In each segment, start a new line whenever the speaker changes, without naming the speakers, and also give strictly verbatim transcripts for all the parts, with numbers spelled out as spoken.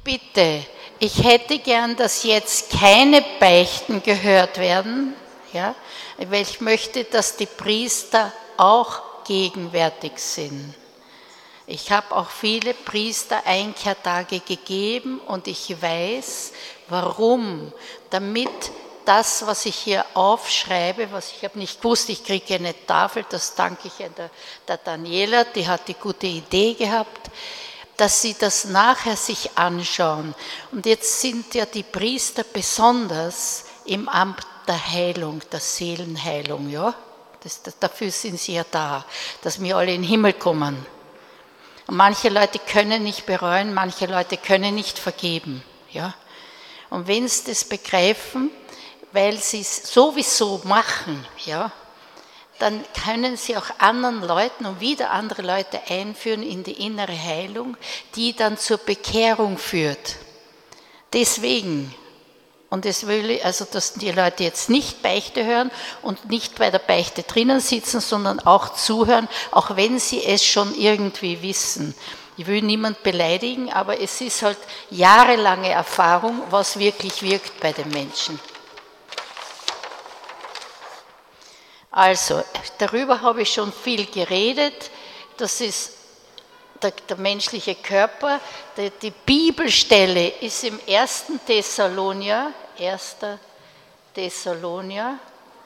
Bitte, ich hätte gern, dass jetzt keine Beichten gehört werden, ja, weil ich möchte, dass die Priester auch gegenwärtig sind. Ich habe auch viele Priester-Einkehrtage gegeben und ich weiß, warum, damit das, was ich hier aufschreibe, was ich habe nicht gewusst, ich kriege eine Tafel, das danke ich der, der Daniela, die hat die gute Idee gehabt, dass sie das nachher sich anschauen. Und jetzt sind ja die Priester besonders im Amt der Heilung, der Seelenheilung, ja? Das, das, dafür sind sie ja da, dass wir alle in den Himmel kommen. Und manche Leute können nicht bereuen, manche Leute können nicht vergeben. Ja? Und wenn sie das begreifen, weil sie es sowieso machen, ja, dann können sie auch anderen Leuten und wieder andere Leute einführen in die innere Heilung, die dann zur Bekehrung führt. Deswegen, und das will ich, also dass die Leute jetzt nicht Beichte hören und nicht bei der Beichte drinnen sitzen, sondern auch zuhören, auch wenn sie es schon irgendwie wissen. Ich will niemand beleidigen, aber es ist halt jahrelange Erfahrung, was wirklich wirkt bei den Menschen. Also, darüber habe ich schon viel geredet. Das ist der, der menschliche Körper. Die, die Bibelstelle ist im ersten Thessalonier, erster Thessalonier,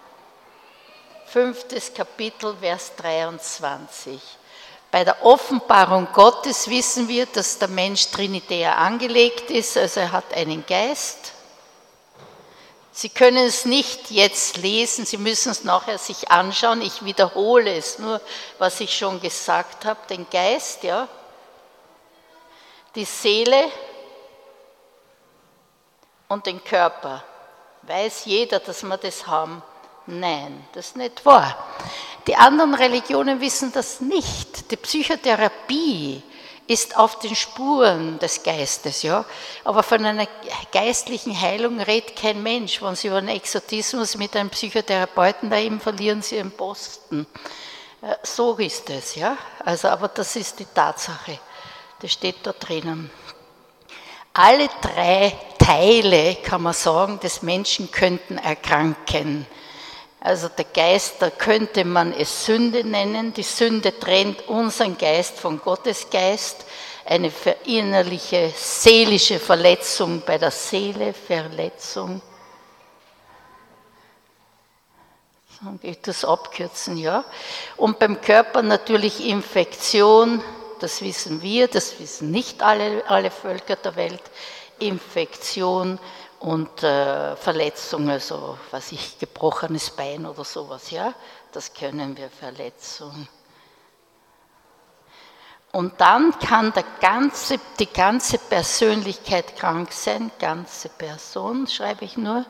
fünftes Kapitel, Vers dreiundzwanzig. Bei der Offenbarung Gottes wissen wir, dass der Mensch trinitär angelegt ist, also er hat einen Geist. Sie können es nicht jetzt lesen, Sie müssen es nachher sich anschauen. Ich wiederhole es nur, was ich schon gesagt habe. Den Geist, ja, die Seele und den Körper. Weiß jeder, dass wir das haben? Nein, das ist nicht wahr. Die anderen Religionen wissen das nicht. Die Psychotherapie ist auf den Spuren des Geistes, ja. Aber von einer geistlichen Heilung redet kein Mensch. Wenn Sie über einen Exotismus mit einem Psychotherapeuten da eben verlieren Sie einen Posten. So ist es, ja. Also, aber das ist die Tatsache. Das steht da drinnen. Alle drei Teile, kann man sagen, des Menschen könnten erkranken. Also der Geist, da könnte man es Sünde nennen. Die Sünde trennt unseren Geist von Gottes Geist. Eine innerliche, seelische Verletzung bei der Seele, Verletzung. Ich das abkürzen, ja. Und beim Körper natürlich Infektion, das wissen wir, das wissen nicht alle, alle Völker der Welt. Infektion und äh, Verletzungen, also was ich, gebrochenes Bein oder sowas, ja, das können wir, Verletzung. Und dann kann der ganze, die ganze Persönlichkeit krank sein, ganze Person, schreibe ich nur.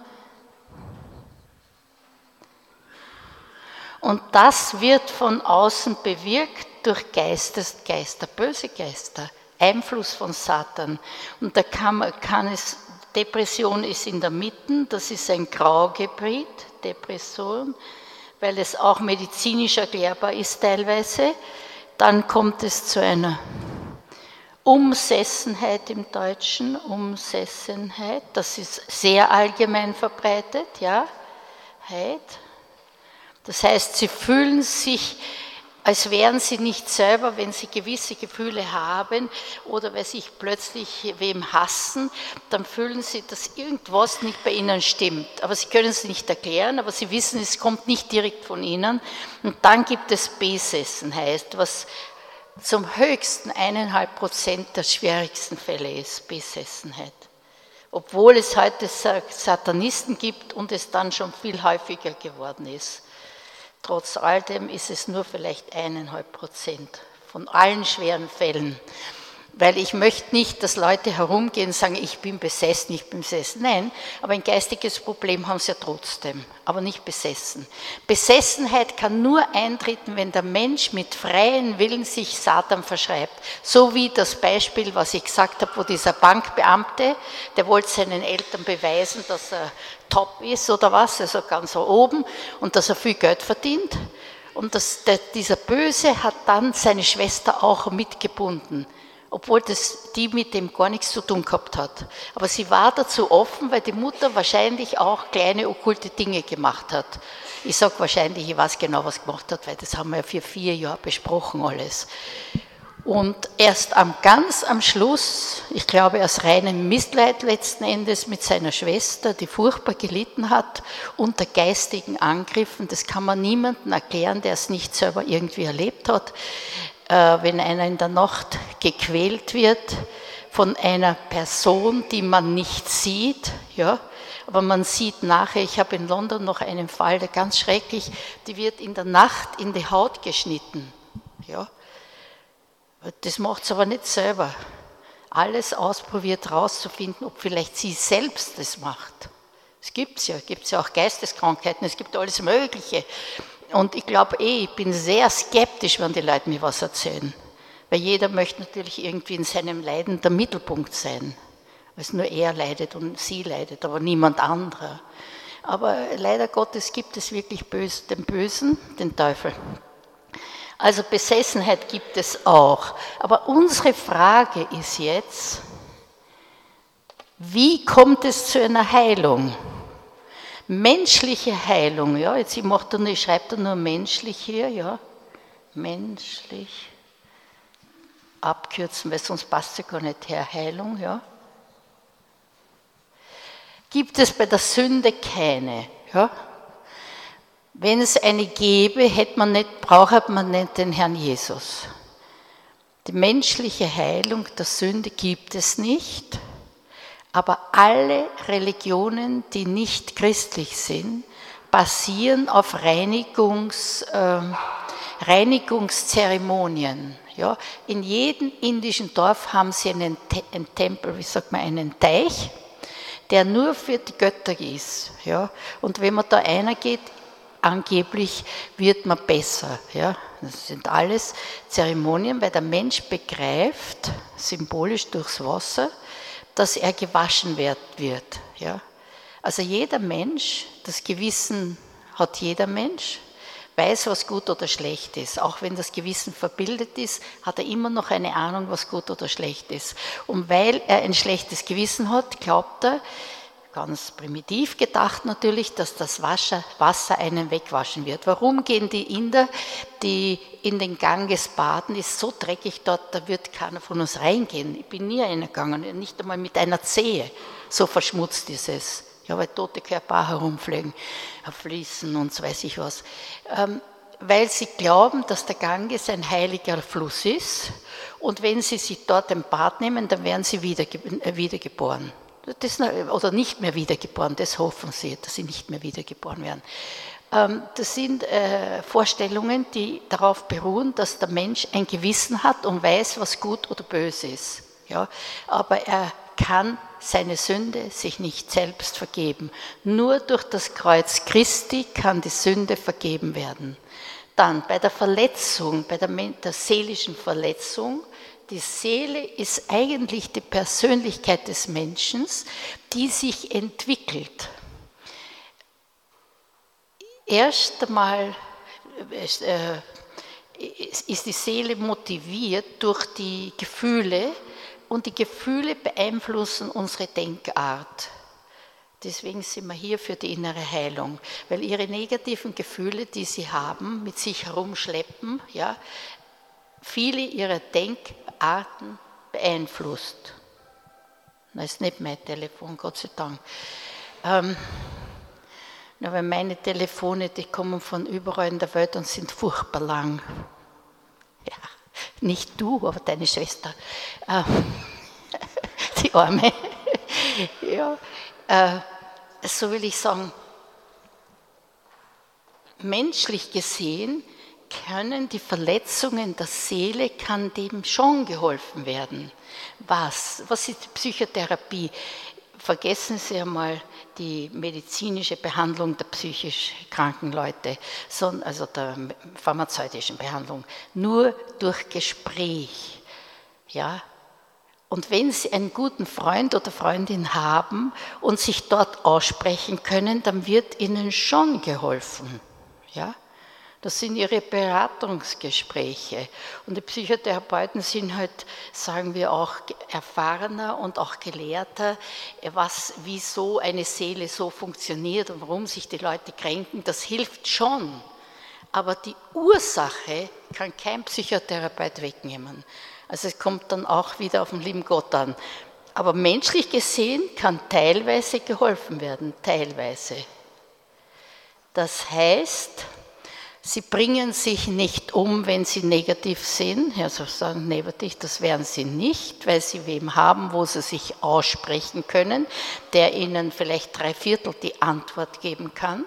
Und das wird von außen bewirkt durch Geistes, Geister, böse Geister, Einfluss von Satan. Und da kann, man, kann es, Depression ist in der Mitte, das ist ein Graugebiet, Depression, weil es auch medizinisch erklärbar ist teilweise. Dann kommt es zu einer Umsessenheit im Deutschen, Umsessenheit, das ist sehr allgemein verbreitet, ja, Heit. Das heißt, sie fühlen sich, als wären sie nicht selber, wenn sie gewisse Gefühle haben oder weil sich plötzlich wem hassen, dann fühlen sie, dass irgendwas nicht bei ihnen stimmt. Aber sie können es nicht erklären, aber sie wissen, es kommt nicht direkt von ihnen. Und dann gibt es Besessenheit, was zum höchsten eineinhalb Prozent der schwierigsten Fälle ist, Besessenheit. Obwohl es heute Satanisten gibt und es dann schon viel häufiger geworden ist. Trotz alledem ist es nur vielleicht eineinhalb Prozent von allen schweren Fällen. Weil ich möchte nicht, dass Leute herumgehen und sagen, ich bin besessen, ich bin besessen. Nein, aber ein geistiges Problem haben sie ja trotzdem, aber nicht besessen. Besessenheit kann nur eintreten, wenn der Mensch mit freiem Willen sich Satan verschreibt. So wie das Beispiel, was ich gesagt habe, wo dieser Bankbeamte, der wollte seinen Eltern beweisen, dass er top ist oder was, also ganz oben und dass er viel Geld verdient. Und das, der, dieser Böse hat dann seine Schwester auch mitgebunden. obwohl das die mit dem gar nichts zu tun gehabt hat. Aber sie war dazu offen, weil die Mutter wahrscheinlich auch kleine okkulte Dinge gemacht hat. Ich sage wahrscheinlich, ich weiß genau, was gemacht hat, weil das haben wir ja für vier Jahre besprochen alles. Und erst am ganz am Schluss, ich glaube aus reinem Mitleid letzten Endes mit seiner Schwester, die furchtbar gelitten hat unter geistigen Angriffen, das kann man niemandem erklären, der es nicht selber irgendwie erlebt hat, wenn einer in der Nacht gequält wird von einer Person, die man nicht sieht, ja, aber man sieht nachher, ich habe in London noch einen Fall, der ganz schrecklich, die wird in der Nacht in die Haut geschnitten, ja. Das macht es aber nicht selber. Alles ausprobiert rauszufinden, ob vielleicht sie selbst das macht. Es gibt es ja, gibt es ja auch Geisteskrankheiten, es gibt alles Mögliche. Und ich glaube eh, ich bin sehr skeptisch, wenn die Leute mir was erzählen. Weil jeder möchte natürlich irgendwie in seinem Leiden der Mittelpunkt sein. Weil es nur er leidet und sie leidet, aber niemand anderer. Aber leider Gottes gibt es wirklich Böse, den Bösen, den Teufel. Also Besessenheit gibt es auch. Aber unsere Frage ist jetzt, wie kommt es zu einer Heilung? Menschliche Heilung, ja, jetzt ich, mach da nur, ich schreibe da nur menschlich hier, ja, menschlich, abkürzen, weil sonst passt ja gar nicht her, Heilung, ja. Gibt es bei der Sünde keine, ja. Wenn es eine gäbe, hätte man nicht, braucht man nicht den Herrn Jesus. Die menschliche Heilung der Sünde gibt es nicht, aber alle Religionen, die nicht christlich sind, basieren auf Reinigungs, äh, Reinigungszeremonien. Ja, in jedem indischen Dorf haben sie einen, Te- einen Tempel, wie sagt man, einen Teich, der nur für die Götter ist. Ja, und wenn man da einer geht, angeblich wird man besser. Ja? Das sind alles Zeremonien, weil der Mensch begreift, symbolisch durchs Wasser, dass er gewaschen wird. Ja? Also jeder Mensch, das Gewissen hat jeder Mensch, weiß, was gut oder schlecht ist. Auch wenn das Gewissen verbildet ist, hat er immer noch eine Ahnung, was gut oder schlecht ist. Und weil er ein schlechtes Gewissen hat, glaubt er, ganz primitiv gedacht natürlich, dass das Wasser, Wasser einen wegwaschen wird. Warum gehen die Inder, die in den Ganges baden, ist so dreckig dort, da wird keiner von uns reingehen. Ich bin nie reingegangen, nicht einmal mit einer Zehe, so verschmutzt ist es. Ja, weil tote Körper auch herumfliegen, fließen und so weiß ich was. Ähm, weil sie glauben, dass der Ganges ein heiliger Fluss ist und wenn sie sich dort ein Bad nehmen, dann werden sie wiederge wiedergeboren. Das, oder nicht mehr wiedergeboren, das hoffen sie, dass sie nicht mehr wiedergeboren werden. Ähm, das sind äh, Vorstellungen, die darauf beruhen, dass der Mensch ein Gewissen hat und weiß, was gut oder böse ist. Ja? Aber er kann seine Sünde sich nicht selbst vergeben. Nur durch das Kreuz Christi kann die Sünde vergeben werden. Dann bei der Verletzung, bei der, der seelischen Verletzung, die Seele ist eigentlich die Persönlichkeit des Menschen, die sich entwickelt. Erst einmal ist die Seele motiviert durch die Gefühle und die Gefühle beeinflussen unsere Denkart. Deswegen sind wir hier für die innere Heilung, weil ihre negativen Gefühle, die sie haben, mit sich herumschleppen, ja, viele ihrer Denkarten beeinflusst. Das ist nicht mein Telefon, Gott sei Dank. Ähm, na, weil meine Telefone, die kommen von überall in der Welt und sind furchtbar lang. Ja, nicht du, aber deine Schwester. Ähm, die Arme. Ja, äh, so will ich sagen, menschlich gesehen können die Verletzungen der Seele, kann dem schon geholfen werden. Was? Was ist die Psychotherapie? Vergessen Sie einmal die medizinische Behandlung der psychisch kranken Leute, also der pharmazeutischen Behandlung, nur durch Gespräch. Ja? Und wenn Sie einen guten Freund oder Freundin haben und sich dort aussprechen können, dann wird Ihnen schon geholfen. Ja? Das sind ihre Beratungsgespräche. Und die Psychotherapeuten sind halt, sagen wir auch, erfahrener und auch gelehrter, was, wieso eine Seele so funktioniert und warum sich die Leute kränken. Das hilft schon. Aber die Ursache kann kein Psychotherapeut wegnehmen. Also es kommt dann auch wieder auf den lieben Gott an. Aber menschlich gesehen kann teilweise geholfen werden, teilweise. Das heißt, sie bringen sich nicht um, wenn sie negativ sind. Also sagen negativ, das werden sie nicht, weil sie wem haben, wo sie sich aussprechen können, der ihnen vielleicht drei Viertel die Antwort geben kann.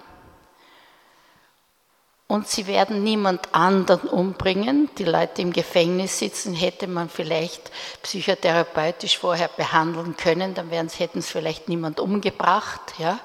Und sie werden niemand anderen umbringen. Die Leute im Gefängnis sitzen, hätte man vielleicht psychotherapeutisch vorher behandeln können, dann wären, hätten es vielleicht niemand umgebracht. Ja?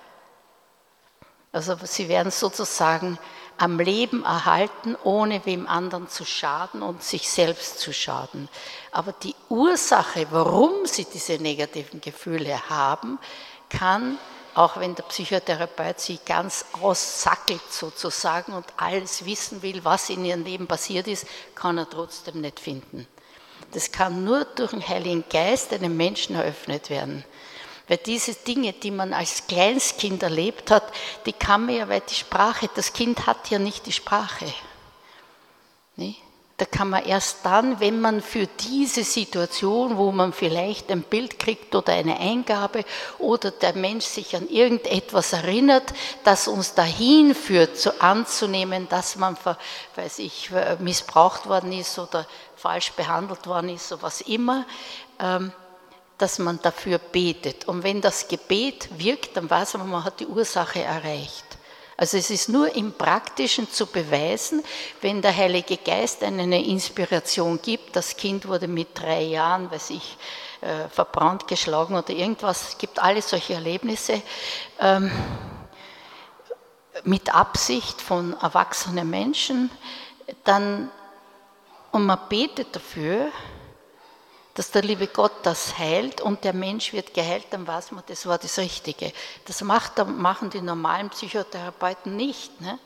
Also sie werden sozusagen am Leben erhalten, ohne wem anderen zu schaden und sich selbst zu schaden. Aber die Ursache, warum sie diese negativen Gefühle haben, kann, auch wenn der Psychotherapeut sie ganz aussackelt sozusagen und alles wissen will, was in ihrem Leben passiert ist, kann er trotzdem nicht finden. Das kann nur durch den Heiligen Geist einem Menschen eröffnet werden. Weil diese Dinge, die man als Kleinstkind erlebt hat, die kann man ja, weil die Sprache, das Kind hat ja nicht die Sprache. Nee? Da kann man erst dann, wenn man für diese Situation, wo man vielleicht ein Bild kriegt oder eine Eingabe oder der Mensch sich an irgendetwas erinnert, das uns dahin führt, so anzunehmen, dass man, weiß ich, missbraucht worden ist oder falsch behandelt worden ist oder was immer, dass man dafür betet. Und wenn das Gebet wirkt, dann weiß man, man hat die Ursache erreicht. Also es ist nur im Praktischen zu beweisen, wenn der Heilige Geist eine Inspiration gibt, das Kind wurde mit drei Jahren, weiß ich, äh, verbrannt, geschlagen oder irgendwas, es gibt alle solche Erlebnisse ähm, mit Absicht von erwachsenen Menschen, dann, und man betet dafür, dass der liebe Gott das heilt und der Mensch wird geheilt, dann weiß man, das war das Richtige. Das macht, machen die normalen Psychotherapeuten nicht. Ne?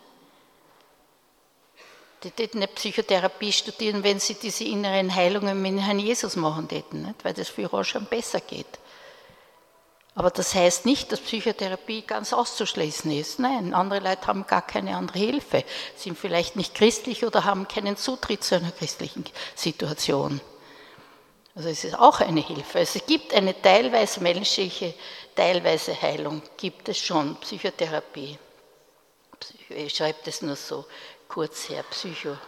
Die täten nicht Psychotherapie studieren, wenn sie diese inneren Heilungen mit Herrn Jesus machen täten, nicht? Weil das für schon besser geht. Aber das heißt nicht, dass Psychotherapie ganz auszuschließen ist. Nein, andere Leute haben gar keine andere Hilfe, sind vielleicht nicht christlich oder haben keinen Zutritt zu einer christlichen Situation. Also es ist auch eine Hilfe. Es gibt eine teilweise menschliche, teilweise Heilung, gibt es schon, Psychotherapie. Ich schreibe das nur so kurz her, Psychotherapie.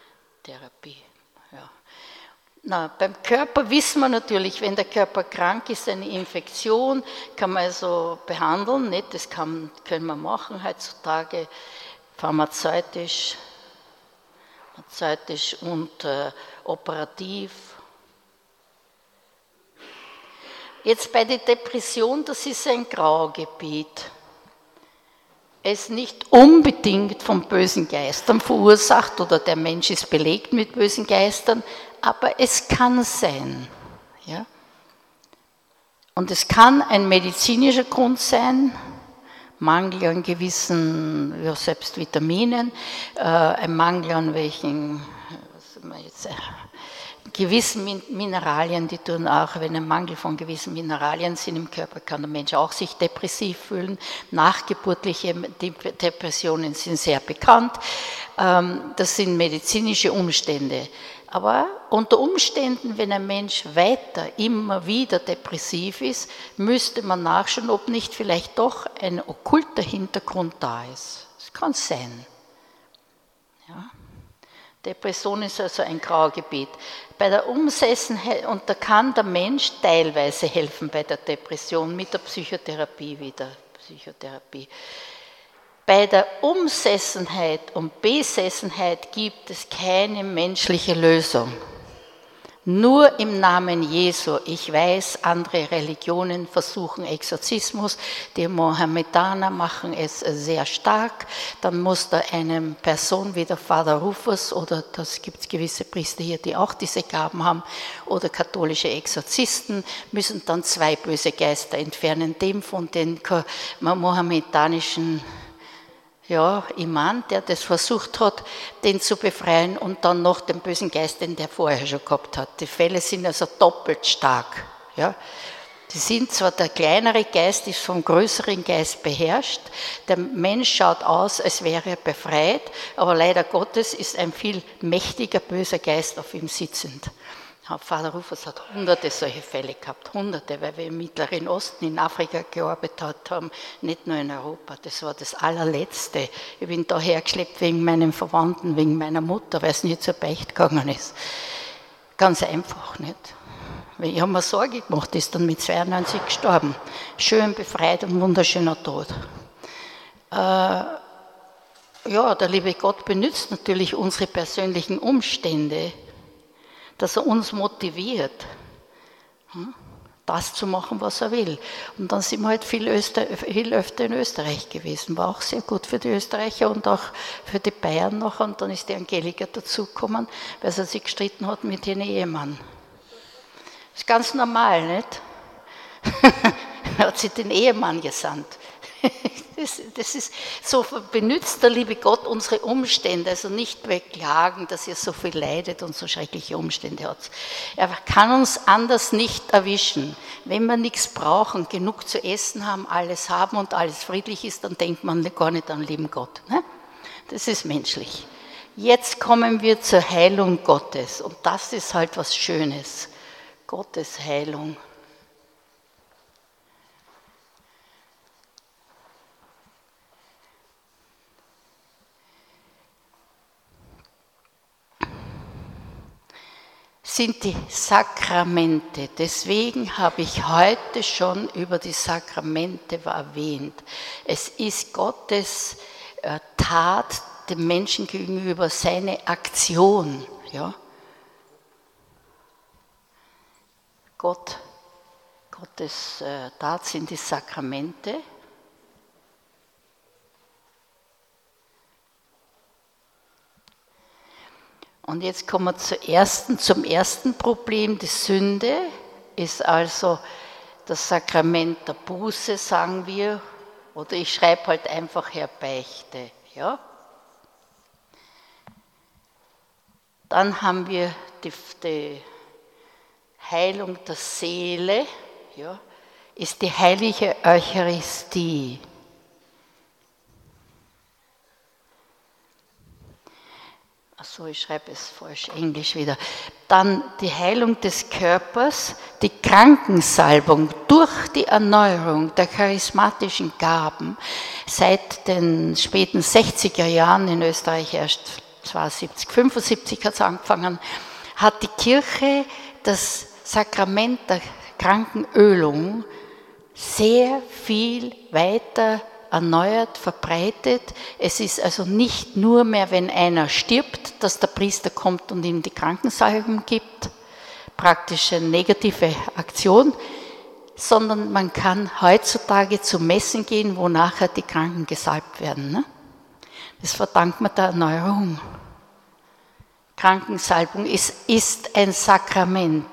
Ja. Na, beim Körper wissen wir natürlich, wenn der Körper krank ist, eine Infektion, kann man also behandeln, nicht? Das kann, können wir machen heutzutage, pharmazeutisch, pharmazeutisch und äh, operativ. Jetzt bei der Depression, das ist ein Graugebiet. Es ist nicht unbedingt von bösen Geistern verursacht oder der Mensch ist belegt mit bösen Geistern, aber es kann sein. Ja? Und es kann ein medizinischer Grund sein, Mangel an gewissen, ja, selbst Vitaminen, äh, ein Mangel an welchen, was man jetzt, gewissen Mineralien, die tun auch, wenn ein Mangel von gewissen Mineralien sind im Körper, kann der Mensch auch sich depressiv fühlen. Nachgeburtliche Depressionen sind sehr bekannt. Das sind medizinische Umstände. Aber unter Umständen, wenn ein Mensch weiter, immer wieder depressiv ist, müsste man nachschauen, ob nicht vielleicht doch ein okkulter Hintergrund da ist. Das kann sein. Ja. Depression ist also ein Graugebiet. Bei der Umsessenheit, und da kann der Mensch teilweise helfen bei der Depression mit der Psychotherapie wieder. Psychotherapie. Bei der Umsessenheit und Besessenheit gibt es keine menschliche Lösung. Nur im Namen Jesu. Ich weiß, andere Religionen versuchen Exorzismus, die Mohammedaner machen es sehr stark. Dann muss da eine Person wie der Vater Rufus, oder das gibt es gewisse Priester hier, die auch diese Gaben haben, oder katholische Exorzisten, müssen dann zwei böse Geister entfernen, dem von den mohammedanischen ja, Iman, der das versucht hat, den zu befreien und dann noch den bösen Geist, den der vorher schon gehabt hat. Die Fälle sind also doppelt stark. Ja. Die sind zwar, der kleinere Geist ist vom größeren Geist beherrscht, der Mensch schaut aus, als wäre er befreit, aber leider Gottes ist ein viel mächtiger böser Geist auf ihm sitzend. Vater Rufus hat hunderte solche Fälle gehabt, hunderte, weil wir im Mittleren Osten, in Afrika gearbeitet haben, nicht nur in Europa. Das war das allerletzte. Ich bin da hergeschleppt wegen meinen Verwandten, wegen meiner Mutter, weil es nicht zur Beicht gegangen ist. Ganz einfach nicht. Ich habe mir Sorge gemacht, ist dann mit zweiundneunzig gestorben. Schön befreit und wunderschöner Tod. Äh, ja, der liebe Gott benutzt natürlich unsere persönlichen Umstände, dass er uns motiviert, das zu machen, was er will. Und dann sind wir halt viel, Öster, viel öfter in Österreich gewesen. War auch sehr gut für die Österreicher und auch für die Bayern noch. Und dann ist die Angelika dazugekommen, weil sie sich gestritten hat mit ihrem Ehemann. Das ist ganz normal, nicht? Hat sie den Ehemann gesandt. Das, das ist so, benutzt der liebe Gott unsere Umstände, also nicht beklagen, dass ihr so viel leidet und so schreckliche Umstände habt. Er kann uns anders nicht erwischen. Wenn wir nichts brauchen, genug zu essen haben, alles haben und alles friedlich ist, dann denkt man gar nicht an den lieben Gott. Ne? Das ist menschlich. Jetzt kommen wir zur Heilung Gottes und das ist halt was Schönes. Gottes Heilung. Sind die Sakramente. Deswegen habe ich heute schon über die Sakramente erwähnt. Es ist Gottes äh, Tat dem Menschen gegenüber, seine Aktion. Ja? Gott, Gottes äh, Tat sind die Sakramente. Und jetzt kommen wir zur ersten, zum ersten Problem. Die Sünde ist also das Sakrament der Buße, sagen wir, oder ich schreibe halt einfach Herbeichte. Ja? Dann haben wir die, die Heilung der Seele, ja, ist die heilige Eucharistie. Achso, ich schreibe es falsch, Englisch wieder. Dann die Heilung des Körpers, die Krankensalbung durch die Erneuerung der charismatischen Gaben. Seit den späten sechziger Jahren in Österreich, erst zweiundsiebzig, fünfundsiebzig hat es angefangen, hat die Kirche das Sakrament der Krankenölung sehr viel weiter erneuert, verbreitet. Es ist also nicht nur mehr, wenn einer stirbt, dass der Priester kommt und ihm die Krankensalbung gibt, praktisch eine negative Aktion, sondern man kann heutzutage zu Messen gehen, wo nachher die Kranken gesalbt werden. Ne? Das verdankt man der Erneuerung. Krankensalbung ist, ist ein Sakrament.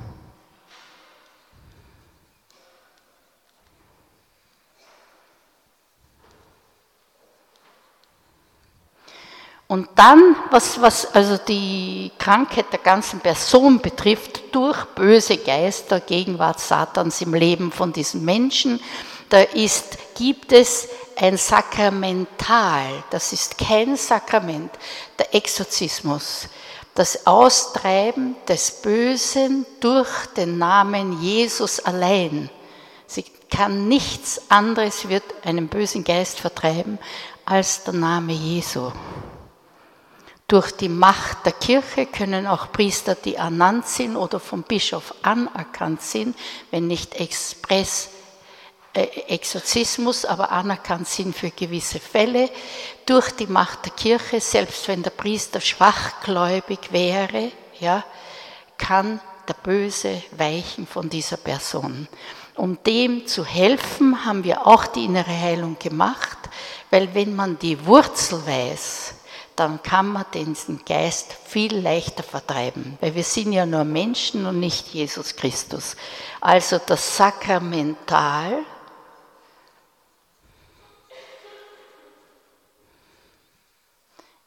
Und dann, was, was also die Krankheit der ganzen Person betrifft, durch böse Geister, Gegenwart Satans im Leben von diesen Menschen, da ist, gibt es ein Sakramental, das ist kein Sakrament, der Exorzismus, das Austreiben des Bösen durch den Namen Jesus allein. Sie kann nichts anderes, wird einen bösen Geist vertreiben, als der Name Jesu. Durch die Macht der Kirche können auch Priester, die ernannt sind oder vom Bischof anerkannt sind, wenn nicht express äh, Exorzismus, aber anerkannt sind für gewisse Fälle, durch die Macht der Kirche, selbst wenn der Priester schwachgläubig wäre, ja, kann der Böse weichen von dieser Person. Um dem zu helfen, haben wir auch die innere Heilung gemacht, weil wenn man die Wurzel weiß, dann kann man diesen Geist viel leichter vertreiben, weil wir sind ja nur Menschen und nicht Jesus Christus. Also das Sakramental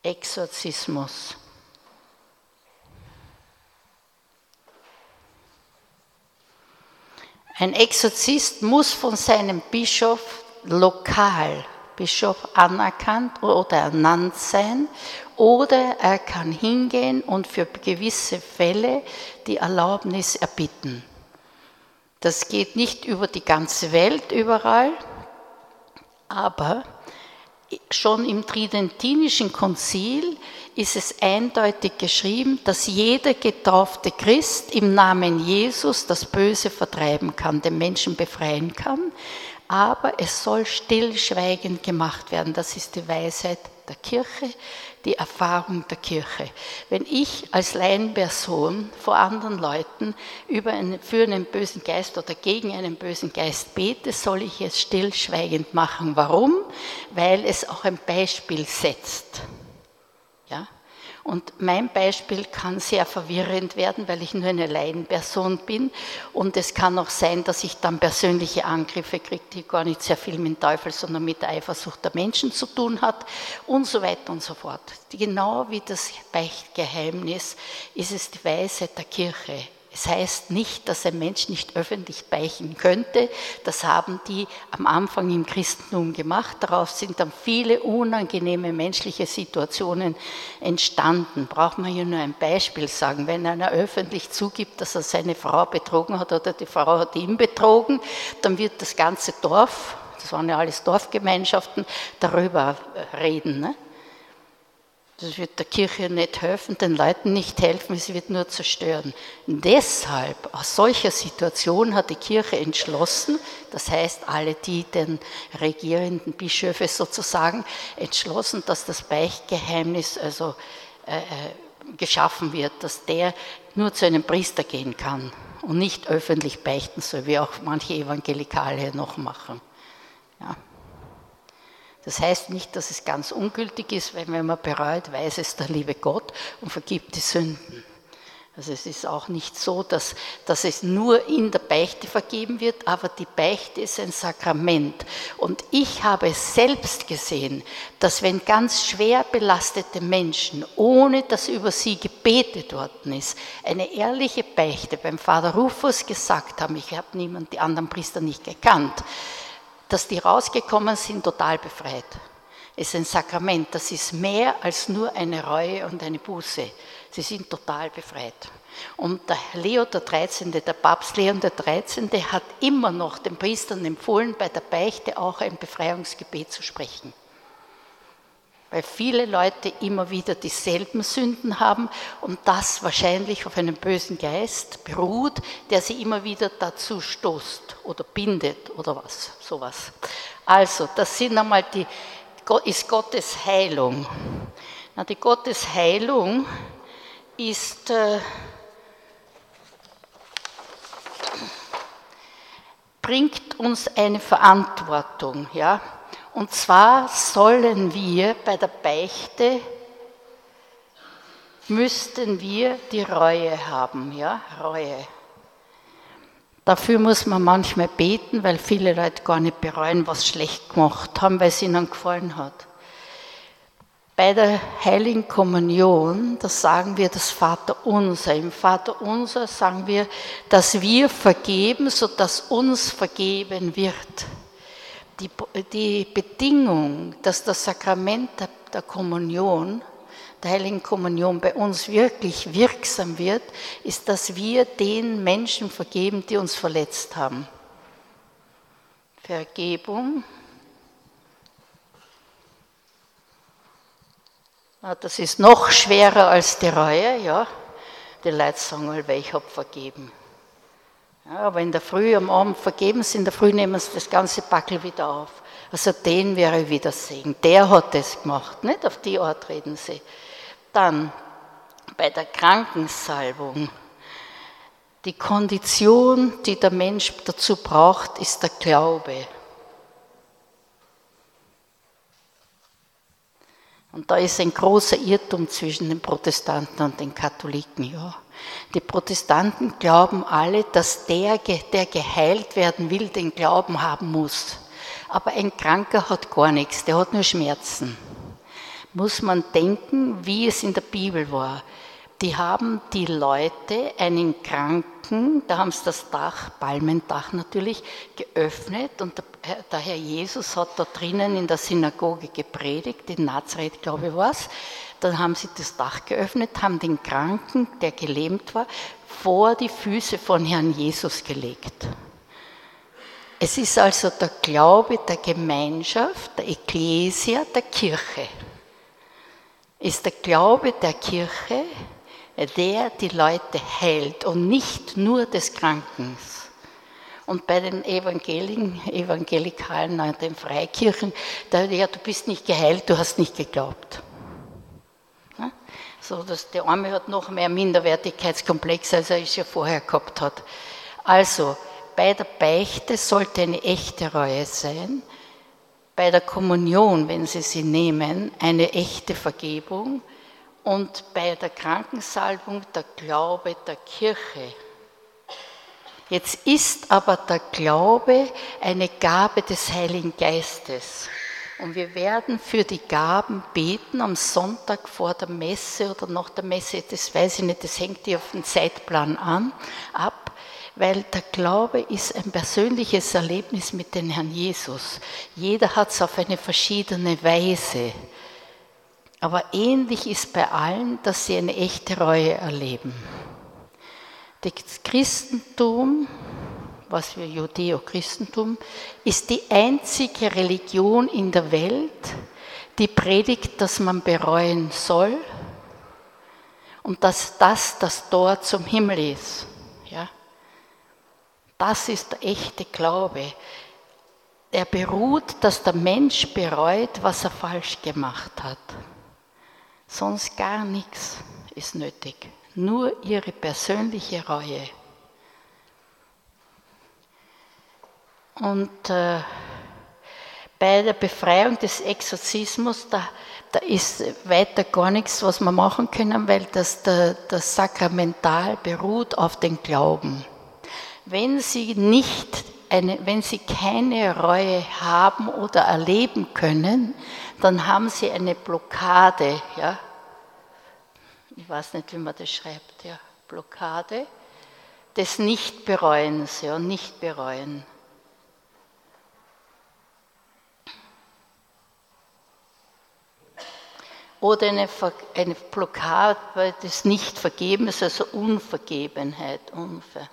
Exorzismus. Ein Exorzist muss von seinem Bischof lokal, Bischof anerkannt oder ernannt sein, oder er kann hingehen und für gewisse Fälle die Erlaubnis erbitten. Das geht nicht über die ganze Welt überall, aber schon im Tridentinischen Konzil ist es eindeutig geschrieben, dass jeder getaufte Christ im Namen Jesus das Böse vertreiben kann, den Menschen befreien kann, aber es soll stillschweigend gemacht werden. Das ist die Weisheit der Kirche, die Erfahrung der Kirche. Wenn ich als Laienperson vor anderen Leuten über einen, für einen bösen Geist oder gegen einen bösen Geist bete, soll ich es stillschweigend machen. Warum? Weil es auch ein Beispiel setzt. Ja? Und mein Beispiel kann sehr verwirrend werden, weil ich nur eine Laienperson bin. Und es kann auch sein, dass ich dann persönliche Angriffe kriege, die gar nicht sehr viel mit dem Teufel, sondern mit der Eifersucht der Menschen zu tun hat und so weiter und so fort. Genau wie das Beichtgeheimnis ist es die Weisheit der Kirche. Es heißt nicht, dass ein Mensch nicht öffentlich beichten könnte. Das haben die am Anfang im Christentum gemacht. Darauf sind dann viele unangenehme menschliche Situationen entstanden. Braucht man hier nur ein Beispiel sagen. Wenn einer öffentlich zugibt, dass er seine Frau betrogen hat oder die Frau hat ihn betrogen, dann wird das ganze Dorf, das waren ja alles Dorfgemeinschaften, darüber reden, ne? Das wird der Kirche nicht helfen, den Leuten nicht helfen, es wird nur zerstören. Und deshalb, aus solcher Situation hat die Kirche entschlossen, das heißt alle die den regierenden Bischöfe sozusagen, entschlossen, dass das Beichtgeheimnis also äh, geschaffen wird, dass der nur zu einem Priester gehen kann und nicht öffentlich beichten soll, wie auch manche Evangelikale noch machen. Ja. Das heißt nicht, dass es ganz ungültig ist, weil wenn man bereut, weiß es der liebe Gott und vergibt die Sünden. Also es ist auch nicht so, dass, dass es nur in der Beichte vergeben wird, aber die Beichte ist ein Sakrament. Und ich habe es selbst gesehen, dass wenn ganz schwer belastete Menschen, ohne dass über sie gebetet worden ist, eine ehrliche Beichte beim Vater Rufus gesagt haben, ich habe niemanden, die anderen Priester nicht gekannt, dass die rausgekommen sind, total befreit. Es ist ein Sakrament, das ist mehr als nur eine Reue und eine Buße. Sie sind total befreit. Und der Leo der dreizehnte, der Papst Leon der dreizehnte hat immer noch den Priestern empfohlen, bei der Beichte auch ein Befreiungsgebet zu sprechen. Weil viele Leute immer wieder dieselben Sünden haben und das wahrscheinlich auf einen bösen Geist beruht, der sie immer wieder dazu stoßt oder bindet oder was, sowas. Also, das sind einmal die, ist Gottes Heilung. Na, die Gottes Heilung ist äh, bringt uns eine Verantwortung, ja. Und zwar sollen wir bei der Beichte, müssten wir die Reue haben, ja, Reue. Dafür muss man manchmal beten, weil viele Leute gar nicht bereuen, was schlecht gemacht haben, weil es ihnen gefallen hat. Bei der Heiligen Kommunion, das sagen wir das Vaterunser. Im Vaterunser sagen wir, dass wir vergeben, sodass uns vergeben wird. Die, die Bedingung, dass das Sakrament der, der Kommunion, der Heiligen Kommunion bei uns wirklich wirksam wird, ist, dass wir den Menschen vergeben, die uns verletzt haben. Vergebung. Das ist noch schwerer als die Reue, ja. Die Leute sagen, weil ich habe vergeben. Ja, aber in der Früh, am Abend vergeben sie, in der Früh nehmen sie das ganze Backel wieder auf. Also den wäre wieder Segen. Der hat das gemacht, nicht? Auf die Art reden sie. Dann bei der Krankensalbung. Die Kondition, die der Mensch dazu braucht, ist der Glaube. Und da ist ein großer Irrtum zwischen den Protestanten und den Katholiken. Ja. Die Protestanten glauben alle, dass der, der geheilt werden will, den Glauben haben muss. Aber ein Kranker hat gar nichts, der hat nur Schmerzen. muss man denken, wie es in der Bibel war. Die haben die Leute, einen Kranken, da haben sie das Dach, Palmendach natürlich, geöffnet und der, der Herr Jesus hat da drinnen in der Synagoge gepredigt, in Nazareth, glaube ich, war es. Dann haben sie das Dach geöffnet, haben den Kranken, der gelähmt war, vor die Füße von Herrn Jesus gelegt. Es ist also der Glaube der Gemeinschaft, der Ekklesia, der Kirche. Ist der Glaube der Kirche, der die Leute heilt und nicht nur des Kranken. Und bei den Evangelien, Evangelikalen, den Freikirchen, da, ja, du bist nicht geheilt, du hast nicht geglaubt. Ja? So, dass der Arme hat noch mehr Minderwertigkeitskomplex, als er es ja vorher gehabt hat. Also, bei der Beichte sollte eine echte Reue sein, bei der Kommunion, wenn Sie sie nehmen, eine echte Vergebung und bei der Krankensalbung der Glaube der Kirche. Jetzt ist aber der Glaube eine Gabe des Heiligen Geistes. Und wir werden für die Gaben beten am Sonntag vor der Messe oder nach der Messe, das weiß ich nicht, das hängt dir auf den Zeitplan an, ab. Weil der Glaube ist ein persönliches Erlebnis mit dem Herrn Jesus. Jeder hat es auf eine verschiedene Weise. Aber ähnlich ist bei allen, dass sie eine echte Reue erleben. Das Christentum, was wir Judäo-Christentum, ist die einzige Religion in der Welt, die predigt, dass man bereuen soll und dass das das Tor zum Himmel ist. Ja? Das ist der echte Glaube. Er beruht, dass der Mensch bereut, was er falsch gemacht hat. Sonst gar nichts ist nötig. Nur ihre persönliche Reue. Und äh, bei der Befreiung des Exorzismus, da, da ist weiter gar nichts, was wir machen können, weil das, der, das Sakramental beruht auf den Glauben. Wenn Sie nicht eine, wenn Sie keine Reue haben oder erleben können, dann haben Sie eine Blockade, ja. Ich weiß nicht, wie man das schreibt, ja. Blockade des Nichtbereuens, ja, nicht bereuen. Oder eine, eine Blockade des Nichtvergebens, also Unvergebenheit, Unver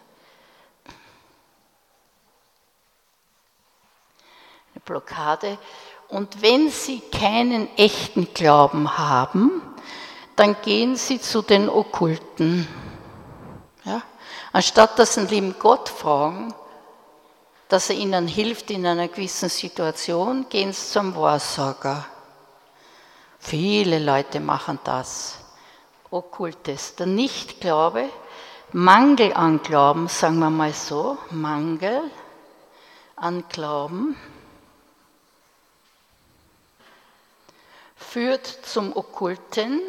Blockade. Und wenn Sie keinen echten Glauben haben, dann gehen Sie zu den Okkulten. Ja? Anstatt dass Sie den lieben Gott fragen, dass er Ihnen hilft in einer gewissen Situation, gehen Sie zum Wahrsager. Viele Leute machen das. Okkultes. Der Nichtglaube, Mangel an Glauben, sagen wir mal so, Mangel an Glauben, führt zum Okkulten,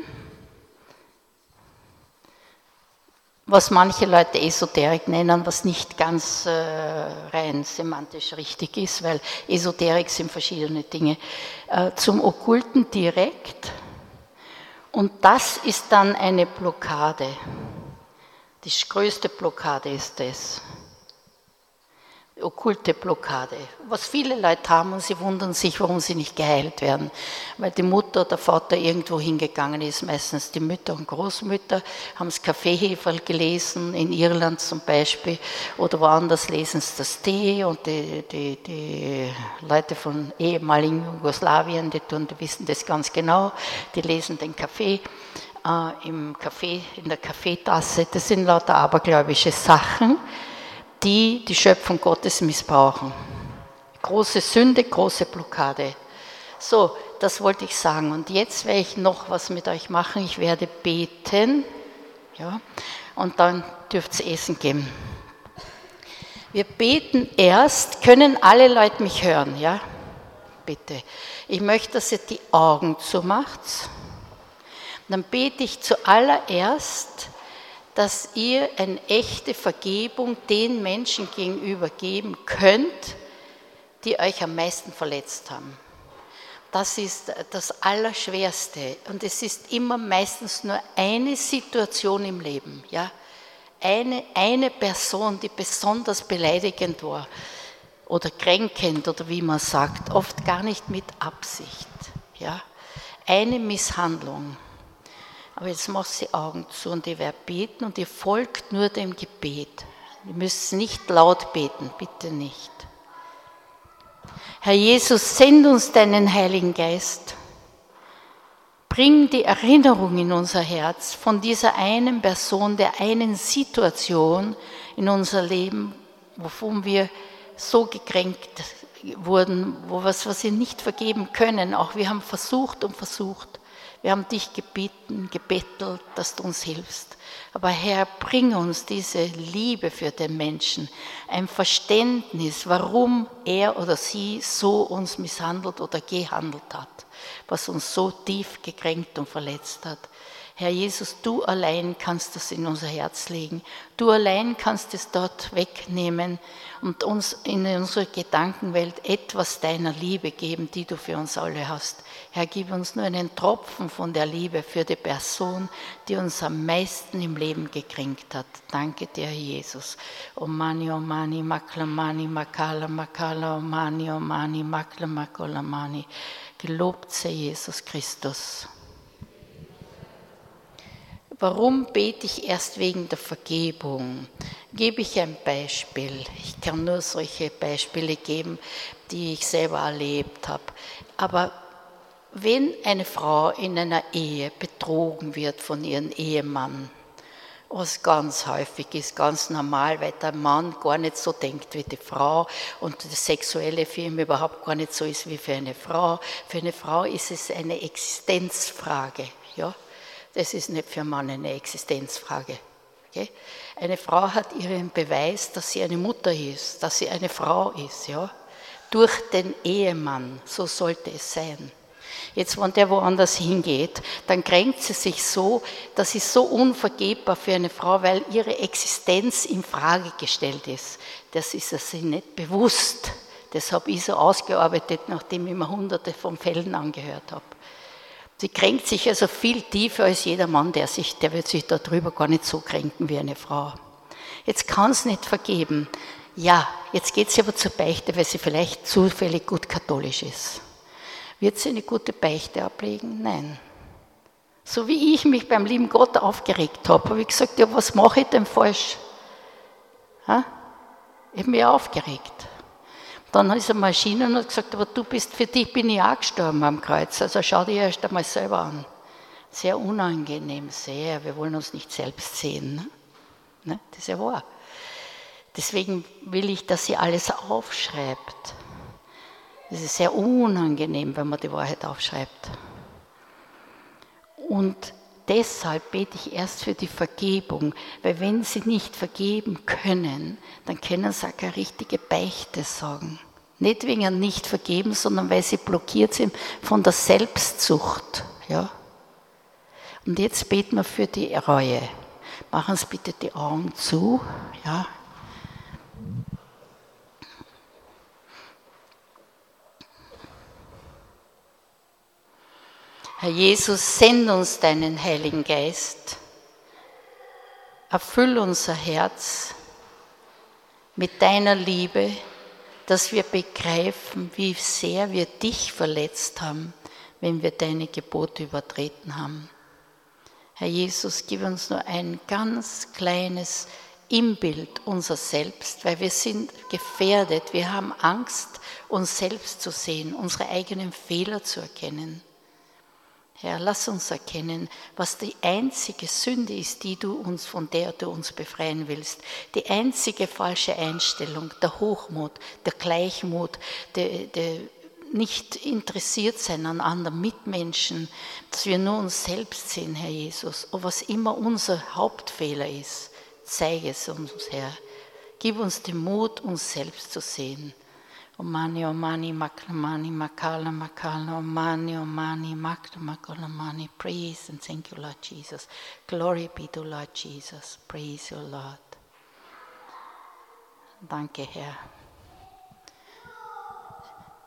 was manche Leute Esoterik nennen, was nicht ganz äh, rein semantisch richtig ist, weil Esoterik sind verschiedene Dinge, äh, zum Okkulten direkt. Und das ist dann eine Blockade. Die größte Blockade ist das. Okkulte Blockade, was viele Leute haben und sie wundern sich, warum sie nicht geheilt werden, weil die Mutter oder der Vater irgendwo hingegangen ist, meistens die Mütter und Großmütter, haben das Kaffeeheferl gelesen, in Irland zum Beispiel, oder woanders lesen sie das Tee und die, die, die Leute von ehemaligen Jugoslawien, die, tun, die wissen das ganz genau, die lesen den Kaffee äh, im Kaffee, in der Kaffeetasse, das sind lauter abergläubische Sachen, die die Schöpfung Gottes missbrauchen. Große Sünde, große Blockade. So, das wollte ich sagen. Und jetzt werde ich noch was mit euch machen. Ich werde beten, ja, und dann dürft ihr Essen geben. Wir beten erst, können alle Leute mich hören, ja? Bitte. Ich möchte, dass ihr die Augen zumacht. Dann bete ich zuallererst, dass ihr eine echte Vergebung den Menschen gegenüber geben könnt, die euch am meisten verletzt haben. Das ist das Allerschwerste. Und es ist immer meistens nur eine Situation im Leben. Ja? Eine, eine Person, die besonders beleidigend war oder kränkend oder wie man sagt, oft gar nicht mit Absicht. Ja? Eine Misshandlung. Aber jetzt macht die Augen zu und ihr werdet beten und ihr folgt nur dem Gebet. Ihr müsst nicht laut beten, bitte nicht. Herr Jesus, send uns deinen Heiligen Geist. Bring die Erinnerung in unser Herz von dieser einen Person, der einen Situation in unser Leben, wovon wir so gekränkt wurden, wo was, was wir nicht vergeben können. Auch wir haben versucht und versucht. Wir haben dich gebeten, gebettelt, dass du uns hilfst. Aber Herr, bring uns diese Liebe für den Menschen, ein Verständnis, warum er oder sie so uns misshandelt oder gehandelt hat, was uns so tief gekränkt und verletzt hat. Herr Jesus, du allein kannst das in unser Herz legen. Du allein kannst es dort wegnehmen und uns in unserer Gedankenwelt etwas deiner Liebe geben, die du für uns alle hast. Herr, gib uns nur einen Tropfen von der Liebe für die Person, die uns am meisten im Leben gekränkt hat. Danke dir, Herr Jesus. Omani, Omani, Maklamani, Makala, Makala, Omani, Omani, Makla, Makolamani. Gelobt sei Jesus Christus. Warum bete ich erst wegen der Vergebung? Gebe ich ein Beispiel. Ich kann nur solche Beispiele geben, die ich selber erlebt habe. Aber wenn eine Frau in einer Ehe betrogen wird von ihrem Ehemann, was ganz häufig ist, ganz normal, weil der Mann gar nicht so denkt wie die Frau und das Sexuelle für ihn überhaupt gar nicht so ist wie für eine Frau. Für eine Frau ist es eine Existenzfrage, ja. Das ist nicht für einen Mann eine Existenzfrage. Okay? Eine Frau hat ihren Beweis, dass sie eine Mutter ist, dass sie eine Frau ist, ja? Durch den Ehemann, so sollte es sein. Jetzt, wenn der woanders hingeht, dann kränkt sie sich so, das ist so unvergebbar für eine Frau, weil ihre Existenz in Frage gestellt ist. Das ist sie nicht bewusst. Das habe ich so ausgearbeitet, nachdem ich mir hunderte von Fällen angehört habe. Sie kränkt sich also viel tiefer als jeder Mann, der, sich, der wird sich darüber gar nicht so kränken wie eine Frau. Jetzt kann es nicht vergeben. Ja, jetzt geht sie aber zur Beichte, weil sie vielleicht zufällig gut katholisch ist. Wird sie eine gute Beichte ablegen? Nein. So wie ich mich beim lieben Gott aufgeregt habe, habe ich gesagt, ja, was mache ich denn falsch? Ha? Ich habe mich aufgeregt. Dann ist eine Maschine und hat gesagt, aber du bist, für dich bin ich auch gestorben am Kreuz, also schau dir erst einmal selber an. Sehr unangenehm, sehr, wir wollen uns nicht selbst sehen. Ne? Das ist ja wahr. Deswegen will ich, dass sie alles aufschreibt. Das ist sehr unangenehm, wenn man die Wahrheit aufschreibt. Und deshalb bete ich erst für die Vergebung, weil wenn sie nicht vergeben können, dann können sie auch keine richtige Beichte sagen. Nicht wegen einem nicht vergeben, sondern weil sie blockiert sind von der Selbstsucht. Ja? Und jetzt beten wir für die Reue. Machen Sie bitte die Augen zu. Ja? Herr Jesus, send uns deinen Heiligen Geist, erfüll unser Herz mit deiner Liebe, dass wir begreifen, wie sehr wir dich verletzt haben, wenn wir deine Gebote übertreten haben. Herr Jesus, gib uns nur ein ganz kleines Imbild unser Selbst, weil wir sind gefährdet, wir haben Angst, uns selbst zu sehen, unsere eigenen Fehler zu erkennen. Herr, lass uns erkennen, was die einzige Sünde ist, die du uns, von der du uns befreien willst. Die einzige falsche Einstellung, der Hochmut, der Gleichmut, der, der nicht interessiert sein an anderen Mitmenschen, dass wir nur uns selbst sehen, Herr Jesus. Und was immer unser Hauptfehler ist, zeige es uns, Herr. Gib uns den Mut, uns selbst zu sehen. Omani, Omani, Maklamani, Makala, Makala, Omani, Omani, Makla, Makolamani. Praise and thank you, Lord Jesus. Glory be to Lord Jesus. Praise you, Lord. Danke, Herr.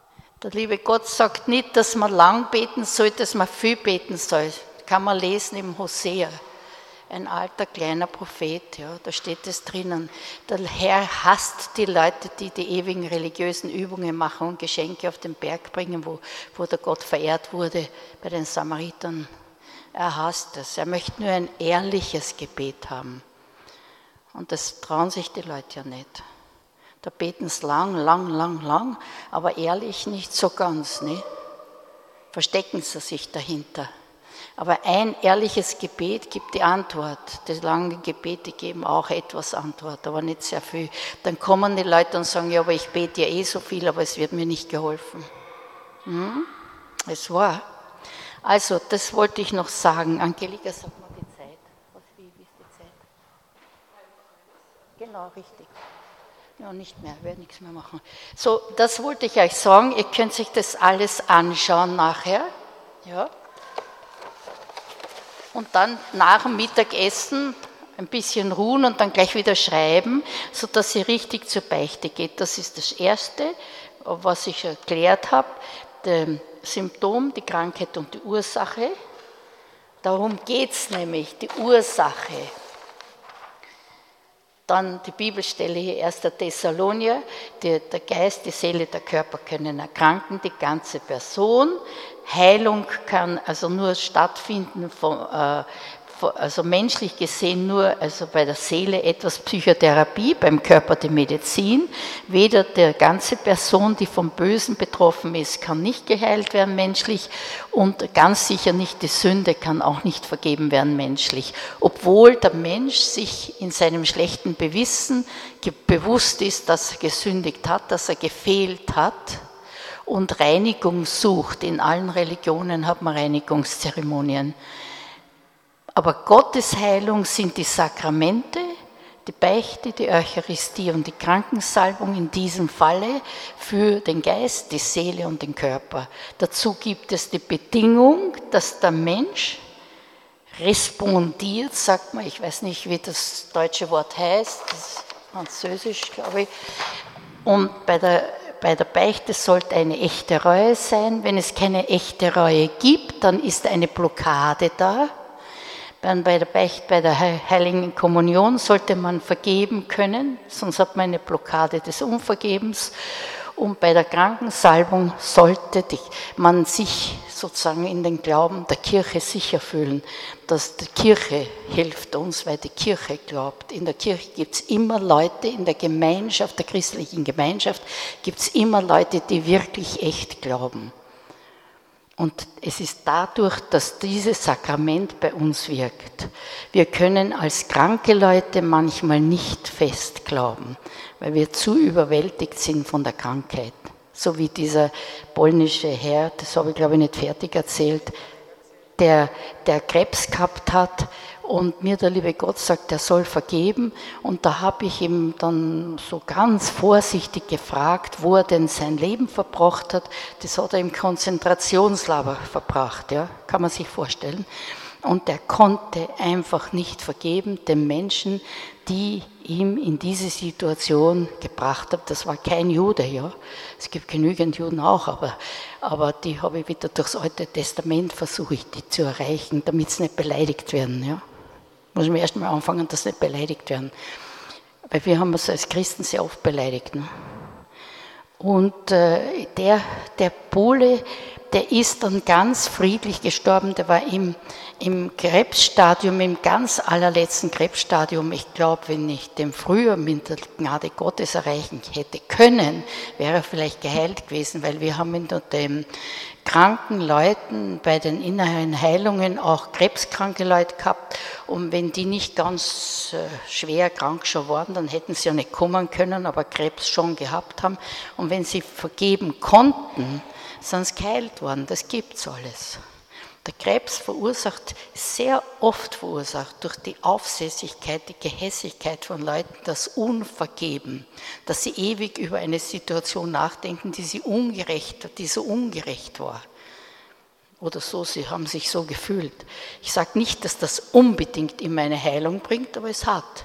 Der liebe Gott sagt nicht, dass man lang beten soll, dass man viel beten soll. Kann man lesen im Hosea. Ein alter, kleiner Prophet, ja, da steht es drinnen. Der Herr hasst die Leute, die die ewigen religiösen Übungen machen und Geschenke auf den Berg bringen, wo, wo der Gott verehrt wurde bei den Samaritern. Er hasst es. Er möchte nur ein ehrliches Gebet haben. Und das trauen sich die Leute ja nicht. Da beten sie lang, lang, lang, lang, aber ehrlich nicht so ganz. Ne? Verstecken sie sich dahinter. Aber ein ehrliches Gebet gibt die Antwort. Die langen Gebete geben auch etwas Antwort, aber nicht sehr viel. Dann kommen die Leute und sagen, ja, aber ich bete ja eh so viel, aber es wird mir nicht geholfen. Hm? Es war. Also, das wollte ich noch sagen. Angelika, sag mal die Zeit. Was, wie, wie ist die Zeit? Genau, richtig. Ja, nicht mehr, ich werde nichts mehr machen. So, das wollte ich euch sagen. Ihr könnt sich das alles anschauen nachher. Ja. Und dann nach dem Mittagessen ein bisschen ruhen und dann gleich wieder schreiben, sodass ihr richtig zur Beichte geht. Das ist das Erste, was ich erklärt habe. Das Symptom, die Krankheit und die Ursache. Darum geht es nämlich, die Ursache. Dann die Bibelstelle hier, erster Thessalonier, der, der Geist, die Seele, der Körper können erkranken, die ganze Person. Heilung kann also nur stattfinden, von, äh, von, also menschlich gesehen nur also bei der Seele etwas Psychotherapie, beim Körper die Medizin. Weder der ganze Person, die vom Bösen betroffen ist, kann nicht geheilt werden menschlich und ganz sicher nicht die Sünde kann auch nicht vergeben werden menschlich. Obwohl der Mensch sich in seinem schlechten Bewissen bewusst ist, dass er gesündigt hat, dass er gefehlt hat, und Reinigung sucht. In allen Religionen hat man Reinigungszeremonien. Aber Gottes Heilung sind die Sakramente, die Beichte, die Eucharistie und die Krankensalbung in diesem Falle für den Geist, die Seele und den Körper. Dazu gibt es die Bedingung, dass der Mensch respondiert, sagt man, ich weiß nicht, wie das deutsche Wort heißt, das ist französisch, glaube ich, und bei der Bei der Beichte sollte eine echte Reue sein. Wenn es keine echte Reue gibt, dann ist eine Blockade da. Bei der Beichte, bei der Heiligen Kommunion sollte man vergeben können, sonst hat man eine Blockade des Unvergebens. Und bei der Krankensalbung sollte man sich sozusagen in den Glauben der Kirche sicher fühlen, dass die Kirche hilft uns, weil die Kirche glaubt. In der Kirche gibt es immer Leute, in der Gemeinschaft, der christlichen Gemeinschaft, gibt es immer Leute, die wirklich echt glauben. Und es ist dadurch, dass dieses Sakrament bei uns wirkt. Wir können als kranke Leute manchmal nicht fest glauben, weil wir zu überwältigt sind von der Krankheit. So wie dieser polnische Herr, das habe ich glaube ich nicht fertig erzählt, der, der Krebs gehabt hat und mir der liebe Gott sagt, er soll vergeben. Und da habe ich ihm dann so ganz vorsichtig gefragt, wo er denn sein Leben verbracht hat. Das hat er im Konzentrationslager verbracht, ja, kann man sich vorstellen. Und er konnte einfach nicht vergeben den Menschen, die ihm in diese Situation gebracht haben. Das war kein Jude, ja. Es gibt genügend Juden auch, aber, aber die habe ich wieder durchs Alte Testament versuche ich, die zu erreichen, damit sie nicht beleidigt werden, ja. Muss man erst mal anfangen, dass sie nicht beleidigt werden. Weil wir haben uns als Christen sehr oft beleidigt. Ne? Und äh, der, der Pole, der ist dann ganz friedlich gestorben, der war im, im Krebsstadium, im ganz allerletzten Krebsstadium. Ich glaube, wenn ich den früher mit der Gnade Gottes erreichen hätte können, wäre er vielleicht geheilt gewesen, weil wir haben unter den kranken Leuten bei den inneren Heilungen auch krebskranke Leute gehabt und wenn die nicht ganz äh, schwer krank schon waren, dann hätten sie ja nicht kommen können, aber Krebs schon gehabt haben und wenn sie vergeben konnten, sind sie geheilt worden. Das gibt's alles. Der Krebs verursacht, sehr oft verursacht durch die Aufsässigkeit, die Gehässigkeit von Leuten, das Unvergeben, dass sie ewig über eine Situation nachdenken, die sie ungerecht, die so ungerecht war. Oder so, sie haben sich so gefühlt. Ich sage nicht, dass das unbedingt immer eine Heilung bringt, aber es hat.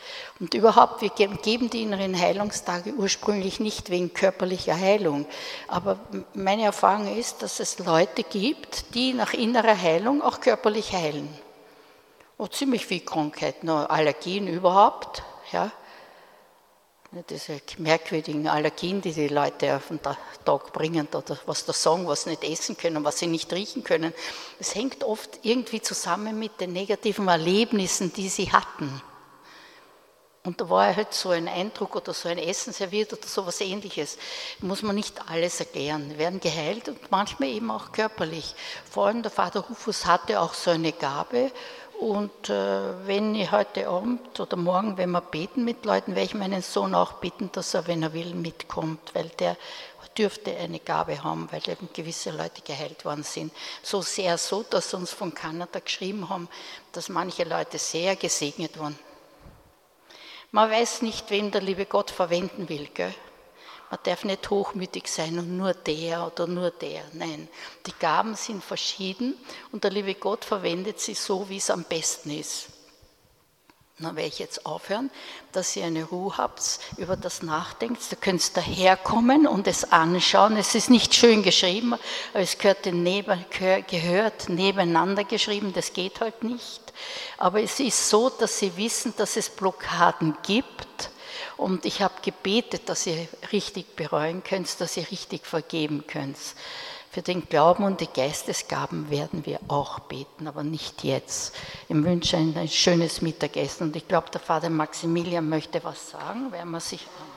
Und überhaupt, wir geben die inneren Heilungstage ursprünglich nicht wegen körperlicher Heilung. Aber meine Erfahrung ist, dass es Leute gibt, die nach innerer Heilung auch körperlich heilen. Und ziemlich viel Krankheiten, Allergien überhaupt. Ja. Diese merkwürdigen Allergien, die die Leute auf den Tag bringen, oder was da sagen, was sie nicht essen können, was sie nicht riechen können. Das hängt oft irgendwie zusammen mit den negativen Erlebnissen, die sie hatten. Und da war halt so ein Eindruck oder so ein Essen serviert oder so was Ähnliches. Muss man nicht alles erklären. Wir werden geheilt und manchmal eben auch körperlich. Vor allem der Vater Rufus hatte auch so eine Gabe. Und äh, wenn ich heute Abend oder morgen, wenn wir beten mit Leuten, werde ich meinen Sohn auch bitten, dass er, wenn er will, mitkommt, weil der dürfte eine Gabe haben, weil eben gewisse Leute geheilt worden sind. So sehr so, dass sie uns von Kanada geschrieben haben, dass manche Leute sehr gesegnet waren. Man weiß nicht, wen der liebe Gott verwenden will, gell? Man darf nicht hochmütig sein und nur der oder nur der. Nein, die Gaben sind verschieden und der liebe Gott verwendet sie so, wie es am besten ist. Dann werde ich jetzt aufhören, dass ihr eine Ruhe habt, über das nachdenkt. Da könnt ihr daherkommen und es anschauen. Es ist nicht schön geschrieben, aber es gehört, neben, gehört nebeneinander geschrieben. Das geht halt nicht. Aber es ist so, dass sie wissen, dass es Blockaden gibt. Und ich habe gebetet, dass ihr richtig bereuen könnt, dass ihr richtig vergeben könnt. Für den Glauben und die Geistesgaben werden wir auch beten, aber nicht jetzt. Ich wünsche ein, ein schönes Mittagessen und ich glaube, der Vater Maximilian möchte was sagen, werden wir sich an.